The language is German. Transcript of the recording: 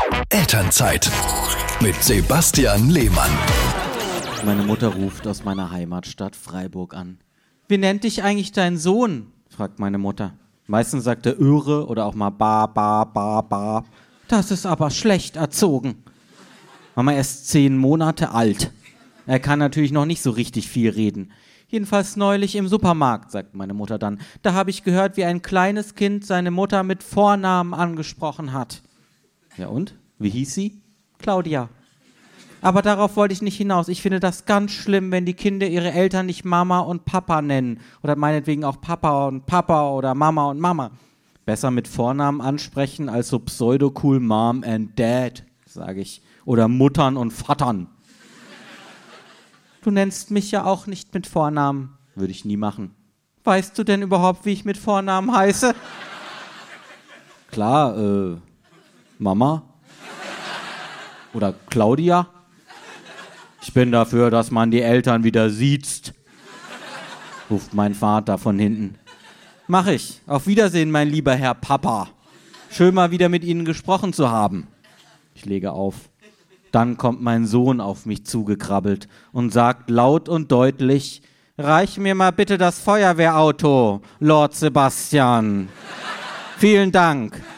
Elternzeit mit Sebastian Lehmann. Meine Mutter ruft aus meiner Heimatstadt Freiburg an. Wie nennt dich eigentlich dein Sohn? Fragt meine Mutter. Meistens sagt er Öre oder auch mal ba. Das ist aber schlecht erzogen. Mama, er ist 10 Monate alt. Er kann natürlich noch nicht so richtig viel reden. Jedenfalls neulich im Supermarkt, sagt meine Mutter dann. Da habe ich gehört, wie ein kleines Kind seine Mutter mit Vornamen angesprochen hat. Ja und? Wie hieß sie? Claudia. Aber darauf wollte ich nicht hinaus. Ich finde das ganz schlimm, wenn die Kinder ihre Eltern nicht Mama und Papa nennen. Oder meinetwegen auch Papa und Papa oder Mama und Mama. Besser mit Vornamen ansprechen als so pseudo-cool Mom and Dad, sage ich. Oder Muttern und Vatern. Du nennst mich ja auch nicht mit Vornamen. Würde ich nie machen. Weißt du denn überhaupt, wie ich mit Vornamen heiße? Klar, Mama. Oder Claudia. Ich bin dafür, dass man die Eltern wieder siezt, ruft mein Vater von hinten. Mach ich. Auf Wiedersehen, mein lieber Herr Papa. Schön mal wieder mit Ihnen gesprochen zu haben. Ich lege auf. Dann kommt mein Sohn auf mich zugekrabbelt und sagt laut und deutlich: Reich mir mal bitte das Feuerwehrauto, Lord Sebastian. Vielen Dank.